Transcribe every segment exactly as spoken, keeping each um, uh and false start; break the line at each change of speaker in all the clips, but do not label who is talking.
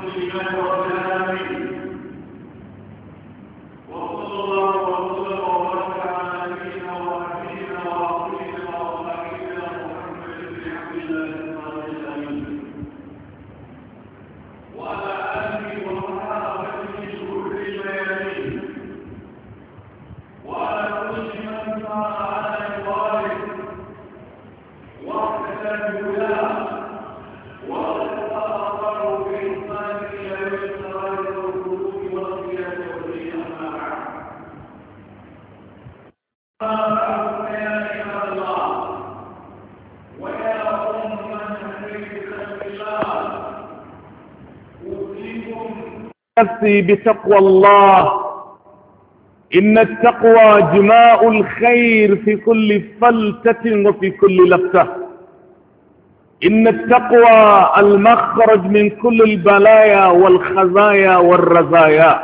نفسي بتقوى الله. إن التقوى جماء الخير في كل فلتة وفي كل لفتة. إن التقوى المخرج من كل البلايا والخزايا والرزايا.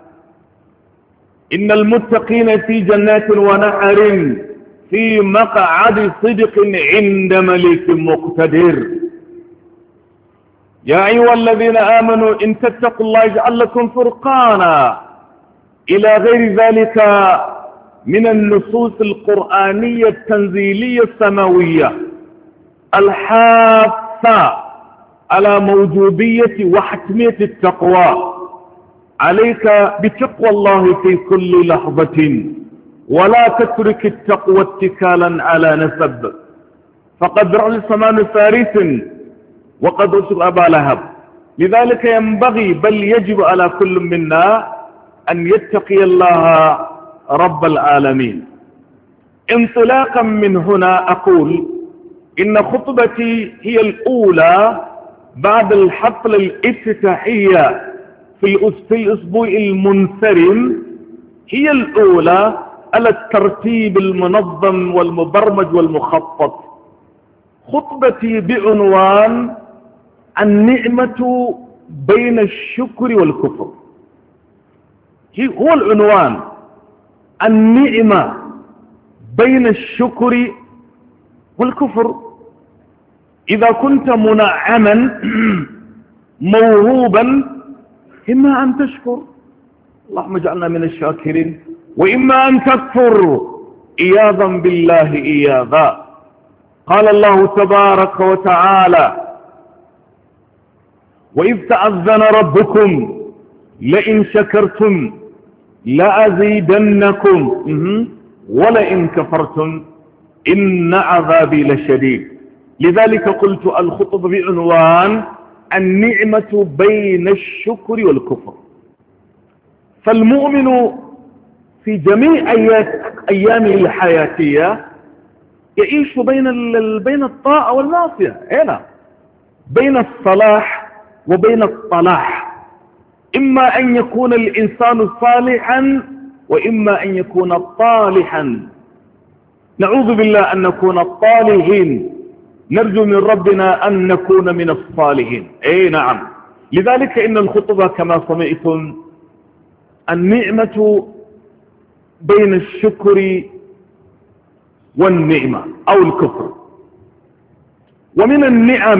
إن المتقين في جنات ونهر في مقعد صدق عند مليك مقتدر. يا أيها الذين آمنوا إن تتقوا الله يجعل لكم فرقانا إلى غير ذلك من النصوص القرآنية التنزيلية السماوية الحاثة على موجودية وحتمية التقوى. عليك بتقوى الله في كل لحظة، ولا تترك التقوى اتكالا على نسب، فقد رأى سمان فارس وقد رسل أبا لهب. لذلك ينبغي بل يجب على كل منا أن يتقي الله رب العالمين. انطلاقا من هنا أقول إن خطبتي هي الأولى بعد الحفلة الافتتاحية في الأسبوع المنصرم، هي الأولى على الترتيب المنظم والمبرمج والمخطط. خطبتي بعنوان النعمة بين الشكر والكفر. هو العنوان، النعمة بين الشكر والكفر. إذا كنت منعما موهوبا إما أن تشكر، اللهم اجعلنا من الشاكرين، وإما أن تكفر إياذا بالله إياذا. قال الله تبارك وتعالى: وإذ تأذن ربكم لئن شكرتم لأزيدنكم ولئن كفرتم إن عذابي لشديد. لذلك قلت الخطبة بعنوان النعمة بين الشكر والكفر. فالمؤمن في جميع أيامه الحياتية يعيش بين بين الطاعة والمعصية، هنا بين الصلاح وبين الصلاح. إما أن يكون الإنسان صالحا وإما أن يكون طالحا. نعوذ بالله أن نكون الطالحين، نرجو من ربنا أن نكون من الصالحين. أي نعم. لذلك إن الخطبة كما سمعتم النعمة بين الشكر والنعمة أو الكفر. ومن النعم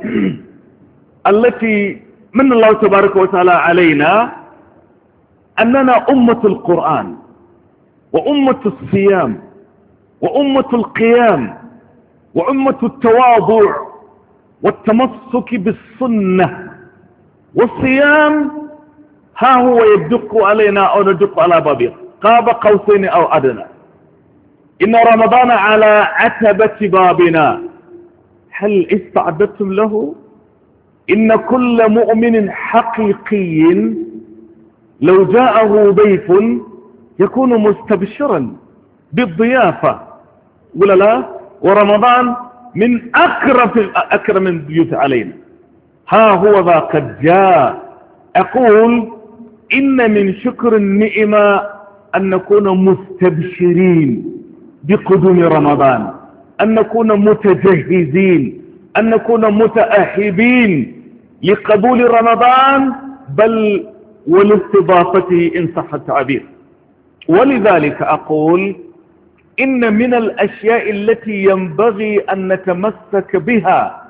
التي من الله تبارك وتعالى علينا أننا أمة القرآن وأمة الصيام وأمة القيام وأمة التواضع والتمسك بالسنة. والصيام ها هو يدق علينا أو ندق على بابه قاب قوسين أو أدنى. إن رمضان على عتبة بابنا، هل استعدتم له؟ إن كل مؤمن حقيقي لو جاءه ضيف يكون مستبشرا بالضيافة، ولا لا؟ ورمضان من أكرم أكرم البيوت علينا. ها هو ذا قد جاء. أقول إن من شكر النعمة أن نكون مستبشرين بقدوم رمضان، أن نكون متجهزين، أن نكون متأهبين لقبول رمضان، بل ولاستضافته إن صح التعبير. ولذلك أقول إن من الأشياء التي ينبغي أن نتمسك بها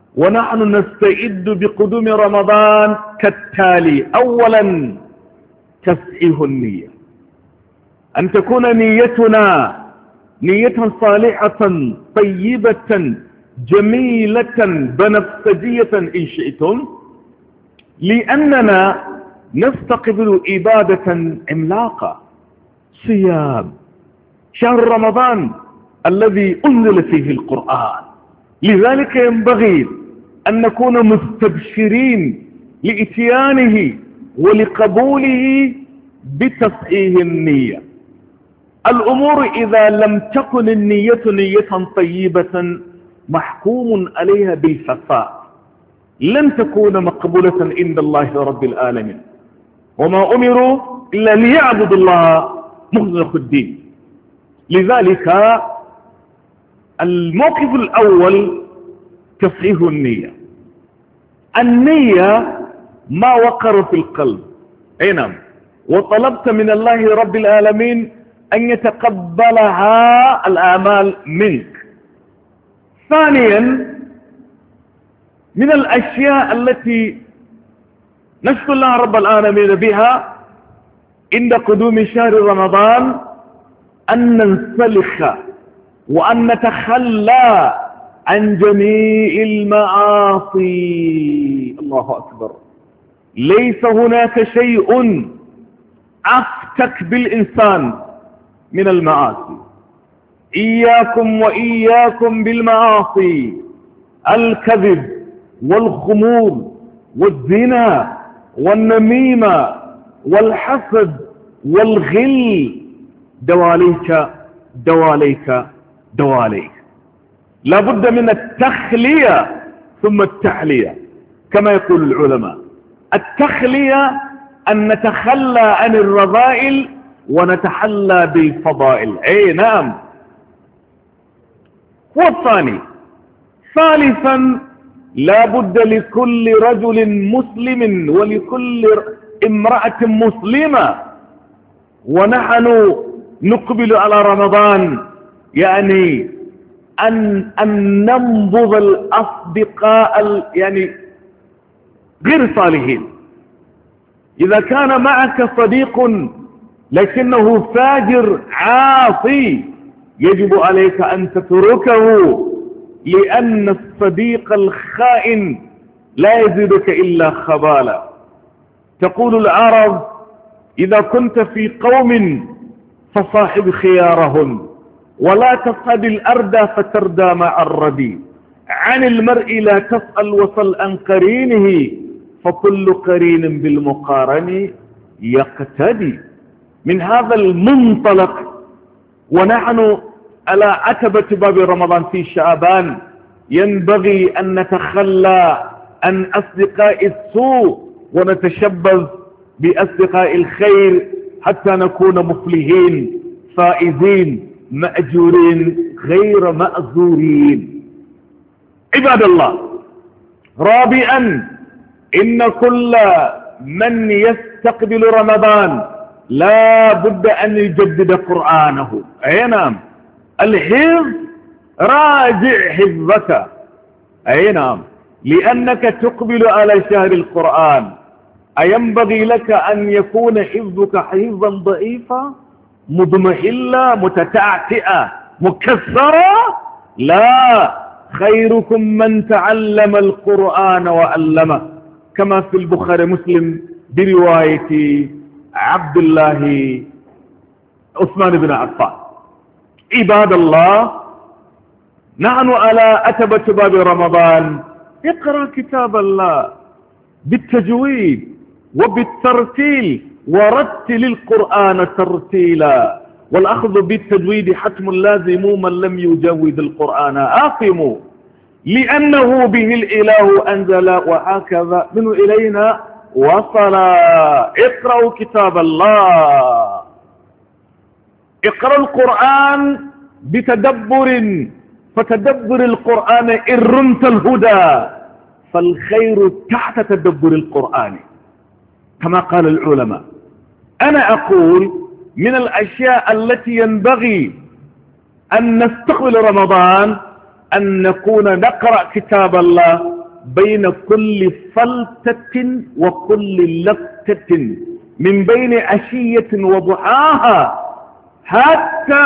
ونحن نستعد بقدوم رمضان كالتالي: أولا تصحيح النية، أن تكون نيتنا نية صالحة طيبة جميلة بنفسجية إن شئتم، لأننا نستقبل عبادة عملاقة، صيام شهر رمضان الذي أنزل فيه القرآن. لذلك ينبغي أن نكون مستبشرين لإتيانه ولقبوله بتصحيح النية. الأمور إذا لم تكن النية نية طيبة محكوم عليها بالفساد، لن تكون مقبولة عند الله رب العالمين. وما أمروا إلا ليعبدوا الله مخلصين الدين. لذلك الموقف الأول تصحيح النية. النية ما وقر في القلب، أي نعم، وطلبت من الله رب العالمين أن يتقبلها الأعمال منك. ثانيا، من الأشياء التي نشكر الله رب العالمين بها عند قدوم شهر رمضان أن ننسلخ وأن نتخلى عن جميع المعاصي. الله أكبر. ليس هناك شيء أفتك بالإنسان من المعاصي. إياكم وإياكم بالمعاصي: الكذب والخمور والزنا والنميمة والحسد والغل. دواليك دواليك دواليك. لابد من التخلية ثم التحلية كما يقول العلماء. التخلية أن نتخلى عن الرذائل ونتحلى بالفضائل. أي نعم. والثاني، ثالثا، لا بد لكل رجل مسلم ولكل امرأة مسلمة ونحن نقبل على رمضان يعني أن, أن ننبذ الأصدقاء يعني غير صالحين. إذا كان معك صديق لكنه فاجر عاصي يجب عليك أن تتركه، لأن الصديق الخائن لا يزيدك إلا خبالا. تقول العرب: إذا كنت في قوم فصاحب خيارهم ولا تصحب الأردى فتردى مع الردي. عن المرء لا تسأل وصل عن قرينه، فكل قرين بالمقارن يقتدي. من هذا المنطلق ونحن على عتبة باب رمضان في شعبان ينبغي أن نتخلى عن أصدقاء السوء ونتشبث بأصدقاء الخير حتى نكون مفلحين فائزين مأجورين غير مأزورين. عباد الله، رابعا، إن كل من يستقبل رمضان لا بد أن يجدد قرآنه. أي نعم. الحفظ، راجع حفظك. أي نعم. لأنك تقبل على شهر القرآن، أينبغي لك أن يكون حفظك حفظا ضعيفا مضمحلا متتعتئا مكسرا؟ لا، خيركم من تعلم القرآن وعلمه، كما في البخاري مسلم برواية عبد الله عثمان بن عفان. عباد الله، نحن على أتبة باب رمضان. اقرأ كتاب الله بالتجويد وبالترتيل، ورتل القرآن ترتيلا. والأخذ بالتجويد حتم لازم، من لم يجود القرآن آثم، لأنه به الإله أنزل وهكذا منه إلينا وصل. اقرأوا كتاب الله، اقرأ القرآن بتدبر، فتدبر القرآن إن رمت الهدى، فالخير تحت تدبر القرآن كما قال العلماء. أنا أقول من الأشياء التي ينبغي أن نستقبل رمضان أن نكون نقرأ كتاب الله بين كل فلتة وكل لفتة من بين عشية وضحاها حتى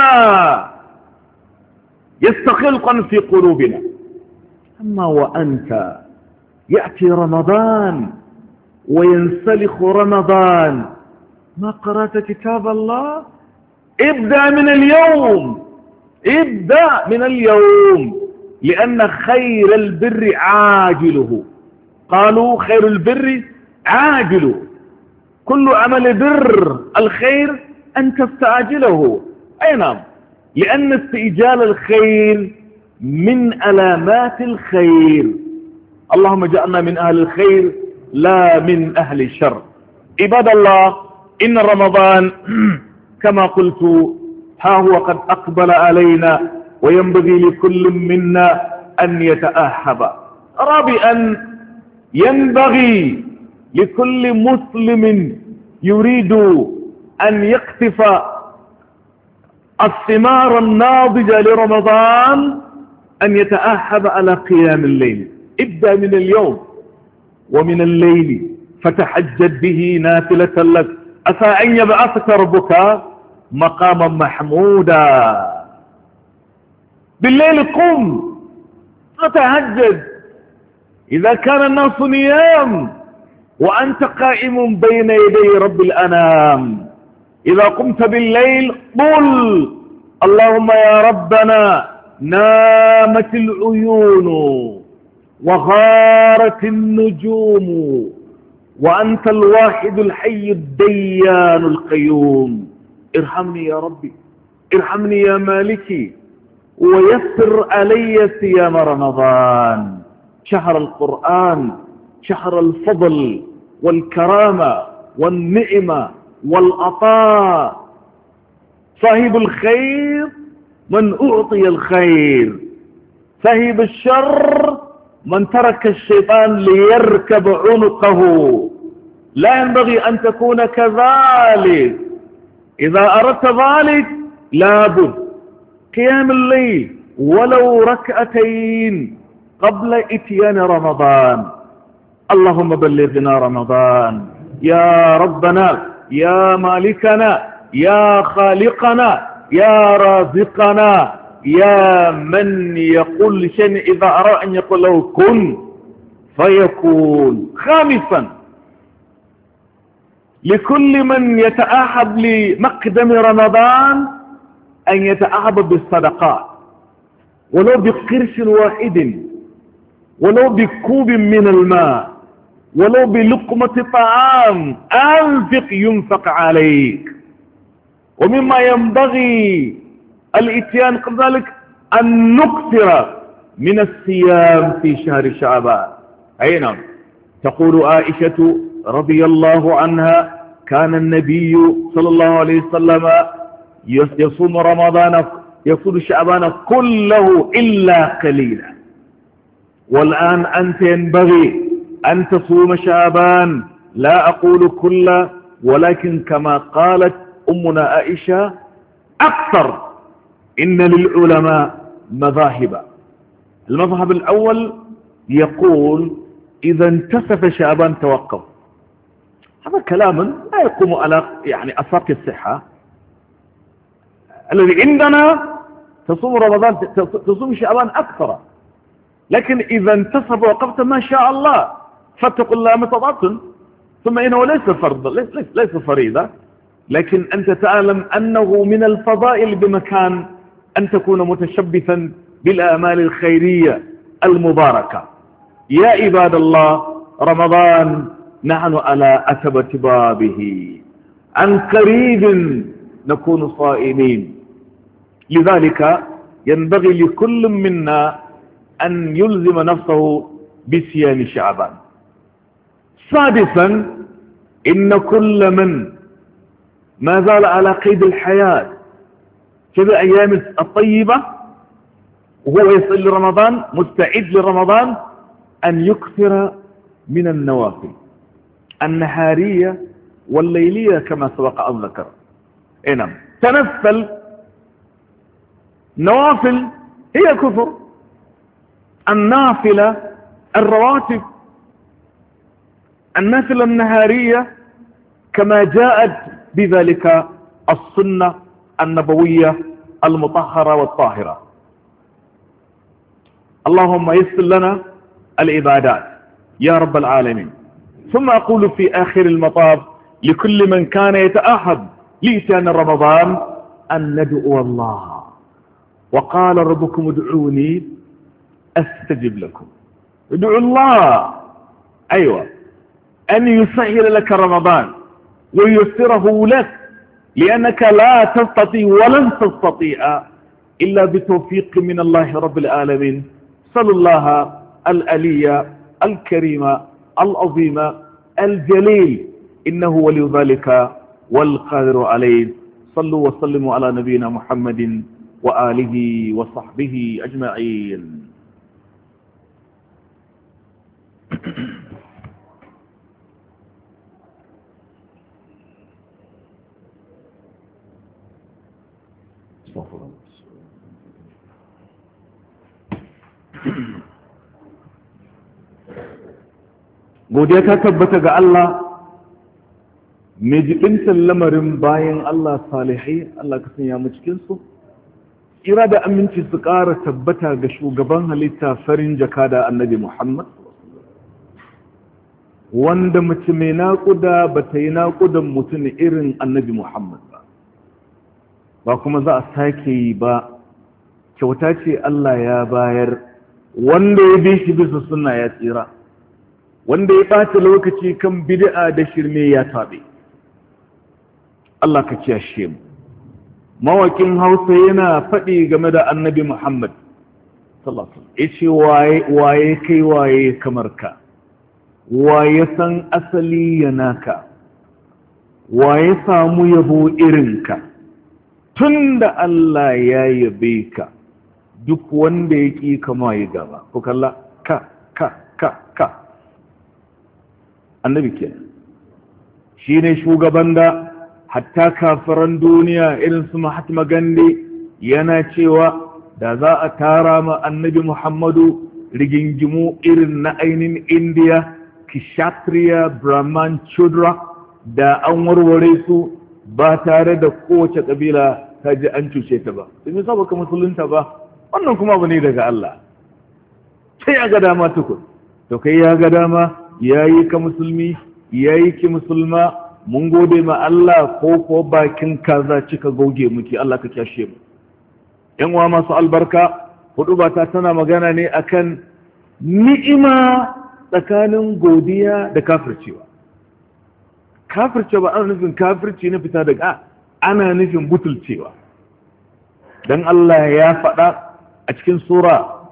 يستخلقا في قلوبنا. أما وأنت يأتي رمضان وينسلخ رمضان، ما قرأت كتاب الله؟ ابدأ من اليوم، ابدأ من اليوم، لأن خير البر عاجله. قالوا خير البر عاجله، كل عمل بر الخير أن تستعجله. أي نعم، لأن استئجال الخير من علامات الخير. اللهم اجعلنا من أهل الخير لا من أهل الشر. عباد الله، إن رمضان كما قلت ها هو قد أقبل علينا، وينبغي لكل منا أن يتأهب. رابعا، ينبغي لكل مسلم يريد أن يقطف الثمار الناضجة لرمضان أن يتأهب على قيام الليل. ابدأ من اليوم ومن الليل فتحجد به نافلة لك، عسى أن يبعثك ربك مقاما محمودا. بالليل قم فتهجد، إذا كان الناس نيام وأنت قائم بين يدي رب الأنام. إذا قمت بالليل قل اللهم يا ربنا نامت العيون وغارت النجوم وأنت الواحد الحي الديان القيوم، ارحمني يا ربي، ارحمني يا مالكي، ويسر علي صيام رمضان، شهر القرآن، شهر الفضل والكرامة والنعمة والعطاء. صاحب الخير من أعطي الخير، صاحب الشر من ترك الشيطان ليركب عنقه. لا ينبغي أن تكون كذلك. إذا أردت ذلك لابد قيام الليل ولو ركعتين قبل إتيان رمضان. اللهم بلغنا رمضان يا ربنا، يا مالكنا، يا خالقنا، يا رازقنا، يا من يقول شيء إذا أراد أن يقول له كن فيكون. خامسا، لكل من يتأهب لمقدم رمضان أن يتأهب بالصدقات، ولو بقرش واحد، ولو بكوب من الماء، ولو بلقمة طعام. أنفق ينفق عليك. ومما ينبغي الاتيان قبل ذلك أن نكثر من الصيام في شهر شعبان. أي نعم، تقول عائشة رضي الله عنها كان النبي صلى الله عليه وسلم يصوم رمضان يصوم شعبان كله إلا قليلا. والآن أنت ينبغي أن تصوم شعبان، لا أقول كله، ولكن كما قالت أمنا عائشة أكثر. إن للعلماء مذاهب. المذهب الأول يقول إذا انتصف شعبان توقف. هذا كلام لا يقوم على يعني أساق الصحة. الذي عندنا تصوم رمضان تصوم شعبان أكثر، لكن إذا انتصف وقفت ما شاء الله، فاتقوا الله ما استطعتم. ثم إنه ليس فرض، ليس, ليس, ليس فريضة، لكن أنت تعلم أنه من الفضائل بمكان أن تكون متشبثا بالآمال الخيرية المباركة. يا عباد الله، رمضان نحن على أتبة بابه، عن قريب نكون صائمين. لذلك ينبغي لكل منا أن يلزم نفسه بصيام شعبان. سادسا، إن كل من ما زال على قيد الحياة في الأيام الطيبة وهو يصل لرمضان مستعد لرمضان أن يكثر من النوافل النهارية والليلية كما سبق أن ذكر. نعم، تنفل. نوافل هي كثر. النافلة الرواتب النافلة النهارية كما جاءت بذلك السنة النبوية المطهرة والطاهرة. اللهم يسر لنا العبادات يا رب العالمين. ثم أقول في آخر المطاف لكل من كان يتأهب لإتيان رمضان أن ندعو الله، وقال ربكم ادعوني أستجب لكم. ادعوا الله، أيوة، أن يسهل لك رمضان ويسره لك، لأنك لا تستطيع ولن تستطيع إلا بتوفيق من الله رب العالمين. صلى الله الألي الكريم العظيم الجليل، إنه ولي ذلك والقادر عليه. صلوا وسلموا على نبينا محمد وآله وصحبه أجمعين. godiya ta tabbata ga Allah mai jibintar lamarin bayan Allah salihai. Allah ka sanya mu cikin su. Kira da aminci su ƙara tabbata ga shugaban halitta farin jaka da annabi Muhammad, wanda mace mai naƙuda ba ta yi naƙudan mutum irin annabi Muhammad ba, ba kuma za a sake yi ba. Kyauta ce Allah ya bayar, wanda ya bi shi bisa sunna ya tsira, wanda ya ɓata lokaci kan bid'a da shirme ya taɓe. Allah ka kiyashe mu. Mawakin Hausa yana faɗi game da annabi Muhammad sallallahu alaihi wasallam, yace waye waye kai waye kamar ka, waye san asali yana ka, waye samu yabo irin ka. Tunda Allah ya yabe ka, duk wanda ya ƙi kama ya gaba. Ku kalla, ka ka ka ka annabi kenan shine shugaban da hatta kafiran duniya irin su Mahatma Gandhi yana cewa da za a tara ma annabi Muhammadu rigingimu irin na ainihin Indiya, Kshatriya, Brahman, Shudra, da an warware su ba tare da kowace kabila ta ji an cuce ta ba. Domin sa baka musulunta ba, wannan kuma abu ne daga Allah. Sai ya ga dama tukun, to kai ya ga dama yayi ka musulmi, yayi ki musulma, mun gode ma Allah ko ko bakin kaza cika goge muke. Allah ka kyashe mu. Yan uwa masu albarka, hudu ba ta tana magana ne akan ni'ima tsakanin godiya da kafircewa. Kafircewa ana nufin kafirci na fita daga, ana nufin butulcewa. Dan Allah ya faɗa a cikin sura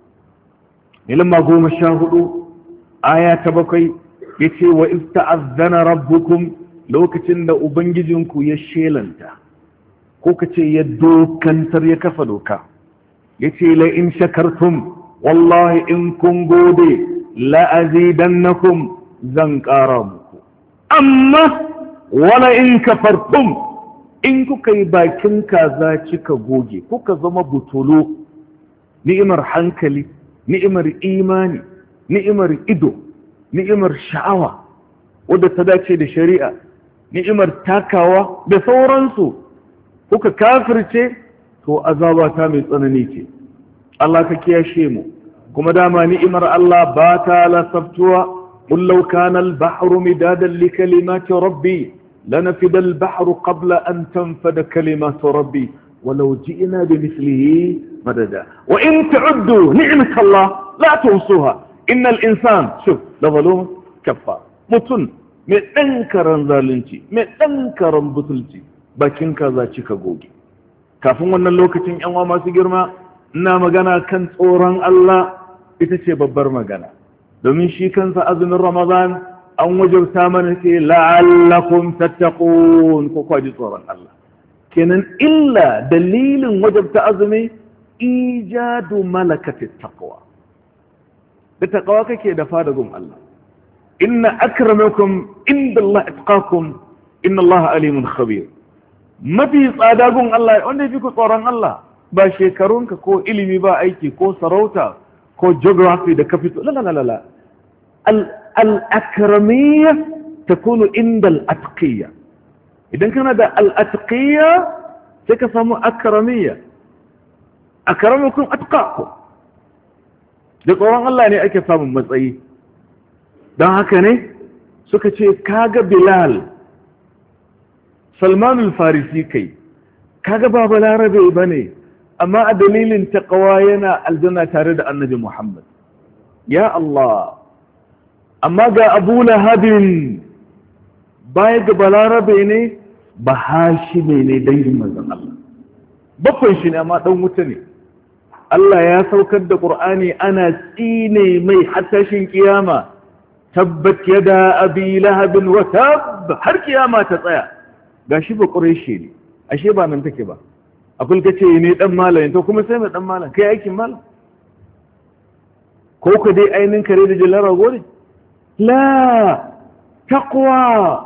ilimma goma sha hudu aya ta bakwai, ya ce wa ista'azzana rabbukum, lokacin da ubangijinku ya shelanta ko ka ce ya dokantar ya kafa doka, ya ce la in shakartum, wallahi in kun gode, la azidannakum, zan ƙara muku, amma wala in kafartum, in kuka yi bakin kaza cika goge, kuka zama butulu, ni'imar hankali, ni'imar imani, ni'imar ido, ni'imar sha'awa wadda ta dace da shari'a, ni'imar takawa da sauransu, kuka kafirce, to azaba ta mai tsanani ce. Allah ka kiyashe mu. Kuma dama ni'imar Allah ba ta lasabtuwa. قل لو كان البحر مدادا لكلمات ربي لنفد البحر قبل أن تنفد كلمات ربي ولو جئنا بمثله مددا وإن تعدوا نعمة الله لا توصوها إن الإنسان شوف لظلوم كفار متن من أنكرا ظالنتي من أنكرا بطلتي باكين كذا تشيكا غوغي kafin wannan lokacin yan uwa masu girma ina magana kan tsoron Allah, ita ce babbar magana. Domin shi kansa azumin Ramadan an wajabta mana ce la'allakum tattaqun, ko kwaji tsoron Allah. Kenan illa dalilin wajabta azumi ijadu malakatit taqwa. Da taqwa kake da fadagun Allah. Inna akramakum indallahi atqakum, inna Allah alimun khabir. Mafi tsadagun Allah wanda yafi ku tsoron Allah, ba shekarunka ko ilimi ba aiki ko sarauta ko geography da ka fito la la la la al-akramiyya takunu inda al-atqiyya. idan kana da al-atqiyya sai ka samu akramiyya. akramukum atqakum, da tsoron Allah ne ake samun matsayi. don haka ne suka ce kaga Bilal, Salman al-Farisi kai kaga ba balarabe bane amma a dalilin taqwa yana aljanna tare da Annabi Muhammad. ya Allah, amma ga Abu Lahabin baya ga balarabe ne ba hashime ne dangin manzon Allah, bakwai shi ne amma dan wuta ne. Allah ya saukar da Qur'ani ana tsine mai hattashin kiyama, tabbat yada abi lahabin wa tab, har kiyama ta tsaya. gashi ba quraishi ne, ashe ba nan take ba. akul kace ne dan malam, to kuma sai mai dan malam kai aikin malam ko ka dai ainin kare da jallara gore? la taqwa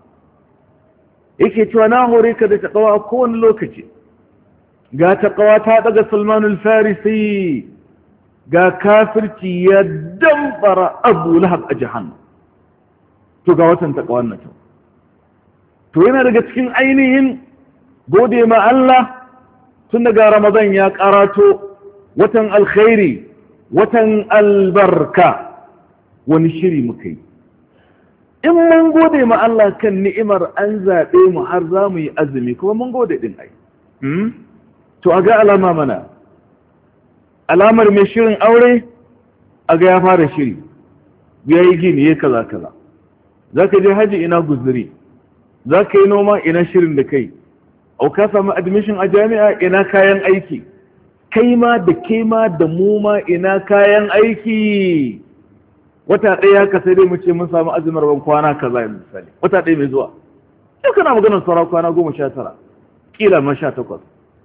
yake cewa na hore ka da taqwa kowane lokaci. ga taqwa ta daga Salman al-Farisi, ga kafirci ya damfara Abu Lahab a jahannam. to ga watan taqwa nan to yana daga cikin ainihin gode ma Allah tun daga Ramadan ya karato, watan alkhairi, watan albarka. wani shiri muka yi in mun gode ma Allah kan ni'imar an zaɓe mu har za mu yi azumi, kuma mun gode ɗin ai. to a ga alama mana, alamar mai shirin aure a ga ya fara shiri, ya yi gini ya kaza kaza. za ka je haji ina guzuri, za ka yi noma ina shirin da kai, au ka samu admission a jami'a ina kayan aiki, kai ma da ke ma da mu ma ina kayan aiki. wata ɗaya ka sai dai mu ce mun samu azumar ban kwana kaza yanzu misali, wata ɗaya mai zuwa yau kana maganar sauran kwana goma sha tara kila ma sha takwas.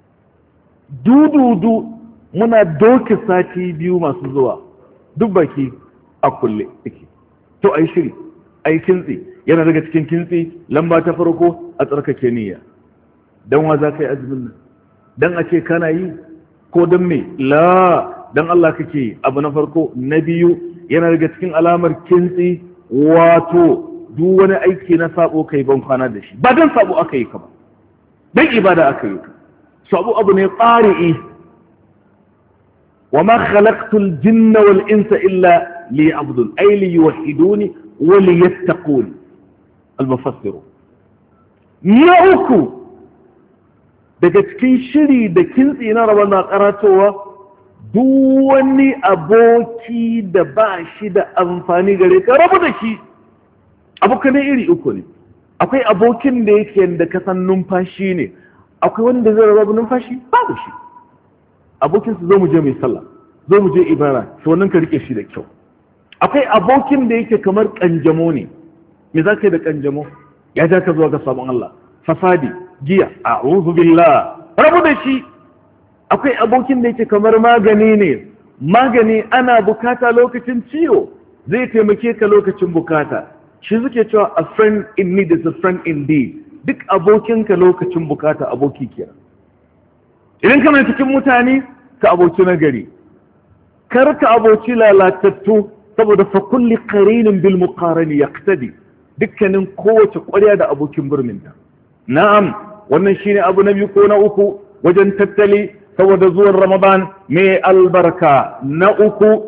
dududu muna doke sati biyu masu zuwa, duk baki a kulle yake. to ai shiri, ai kintsi, yana daga cikin kintsi lamba ta farko a tsarkake niyya. dan wa za ka yi azumin nan? dan a ce kana yi ko dan me? la, dan Allah kake. abu na farko. na biyu, yana daga cikin alamar kintsi wato duk wani aiki na sabo kai ban kwana da shi, ba dan sabo aka yi ka ba, dan ibada aka yi ka. sabo abu ne qari'i. wa ma khalaqtul jinna wal insa illa liya'budun ay liyuwahhiduni wa liyattaqun. al-mufassir. na uku daga cikin shiri da kintsi na rabon na karatowa, duk wani aboki da ba shi da amfani gare ka rabu da shi. abokanai iri uku ne, akwai abokin da yake da kasan numfashi ne, akwai wanda zai rabu numfashi babu shi. abokin su zo mu je mai sallah, zo mu je ibara, to wannan ka rike shi da kyau. akwai abokin da yake kamar kanjamo ne. me za ka yi da kanjamo? ya ja ka zuwa ga sabon Allah, fasadi, giya, a'udhu billah, rabu da shi. akwai abokin da yake kamar magani ne, magani ana bukata lokacin ciwo, zai taimake ka lokacin bukata. shi suke cewa a friend in need is a friend indeed. duk abokinka lokacin bukata aboki kenan. idan kana cikin mutane ka aboki na gari, kar ka aboki lalatattu, saboda fa kulli qarinin bil muqarani yaqtadi. dukkanin kowace ƙwarya da abokin birninta. na'am, wannan shine abu na biyu ko na uku wajen tattali saboda zuwan Ramadan mai albarka. na uku,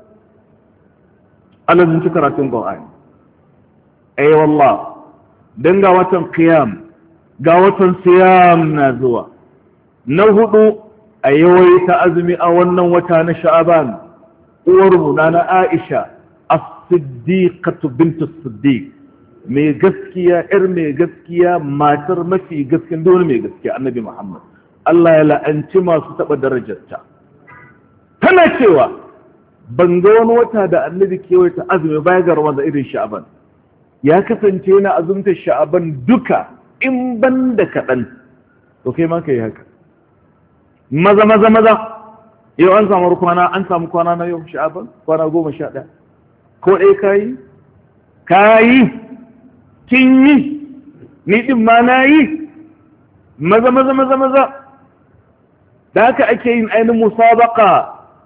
alazinci karatun Qur'ani. ai wallah, dan ga watan qiyam, ga watan siyam na zuwa. na hudu, a yawaita azumi a wannan wata na Sha'aban. uwarmu na Aisha as-siddiqatu bint as-siddiq, mai gaskiya, yar mai gaskiya, matar mafi gaskiya, dole mai gaskiya, Annabi Muhammad. Allah ya la'anci masu taɓa darajarta. tana cewa ban ga wani wata da Annabi ke ta azumi baya ga Ramadan irin Sha'aban. ya kasance yana azumta Sha'aban duka in ban da kaɗan. to kai ma kai haka, maza maza maza. yau an samu kwana, an samu kwana na yau Sha'aban, kwana goma sha ɗaya. ko ɗaya kayi kayi kin yi, ni ɗin ma na yi. maza maza maza maza. da haka ake yin ainihin musabaka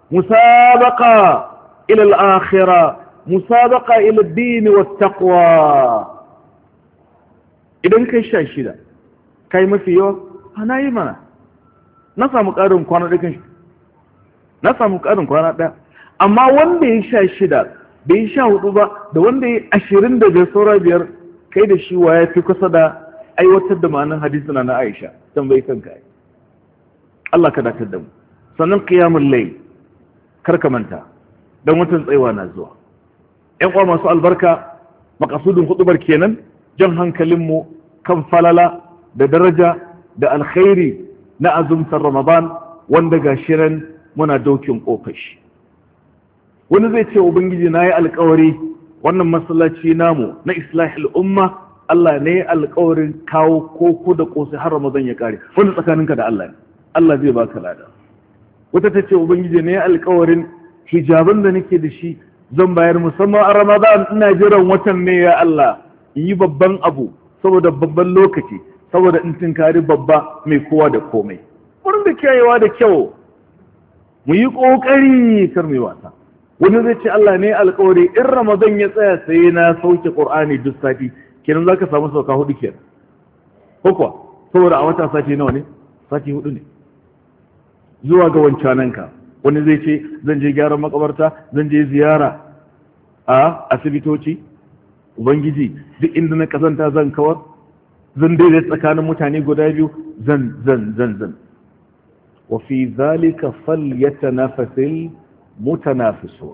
مسابقة إلى الآخرة، مسابقة إلى الدين والتقوى. إذن كي شاي شدا كي ما في يوم أنا إيمانا نسا مقارن كوانا دكين نسا مقارن كوانا دا. أما وان دي شاي شدا دي شا وطوبة دا وان دي أشيرين دا جسورة بير كي دا شوايا في قصدا أي واتد معنا حديثنا أنا عائشة تنبي كنكاي الله كدا كدام. سنن قيام الليل karka manta don watan tsaiwa na zuwa. ‘Yan kwa masu albarka makasudin hudubar kenan jan hankalinmu kan falala da daraja da alkhairi na azumtar Ramadan wanda ga shirin muna dokin kofashi. Wani zai ce Ubangiji na yi alkawari wannan masallaci namu na islahil umma Allah ne alkawarin kawo koko da kosai har Ramadan ya kare. Wani tsakaninka da Allah ne, Allah zai baka lada. Wata ta ce Ubangiji ne alkawarin hijaban da nake da shi zan bayar musamman a Ramadan ina jiran watan ne ya Allah in yi babban abu saboda babban lokaci saboda in tinkari babba mai kowa da komai. Wurin da kyayewa da kyau mu yi ƙoƙari kar mai wasa. Wani zai ce Allah ne alkawari in Ramadan ya tsaya sai na sauke Qur'ani duk sati kenan zaka samu sauka hudu kenan. Ko kuwa saboda a wata sati nawa ne? Sati hudu ne. Zuwa ga wancananka wani zai ce zan je gyaran makabarta zan je ziyara a asibitoci ubangiji duk inda na kazanta zan kawar zan daidai tsakanin mutane guda biyu zan zan zan zan wa fi zalika falyatanafasil mutanafisun.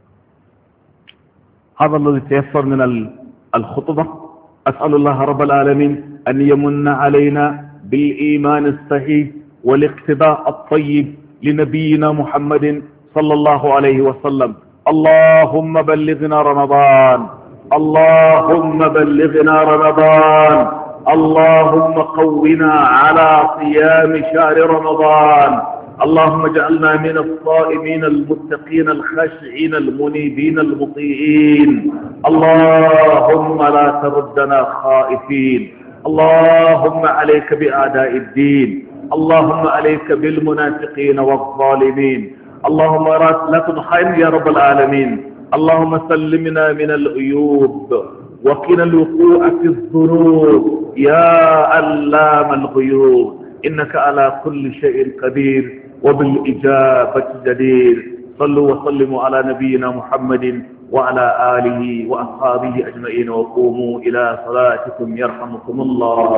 هذا الذي تيسر من الخطبة. أسأل الله رب العالمين أن يمن علينا بالإيمان الصحيح والاقتداء الطيب لنبينا محمد صلى الله عليه وسلم. اللهم بلغنا رمضان، اللهم بلغنا رمضان، اللهم قونا على صيام شهر رمضان، اللهم اجعلنا من الصائمين المتقين الخاشعين المنيبين المطيعين، اللهم لا تردنا خائفين، اللهم عليك بأعداء الدين، اللهم عليك بالمنافقين والظالمين، اللهم لا تضحين يا رب العالمين، اللهم سلمنا من العيوب وقنا الوقوع في الذنوب يا علام الغيوب، إنك على كل شيء قدير وبالإجابة جدير. صلوا وسلموا على نبينا محمد وعلى آله وأصحابه أجمعين وقوموا إلى صلاتكم يرحمكم الله.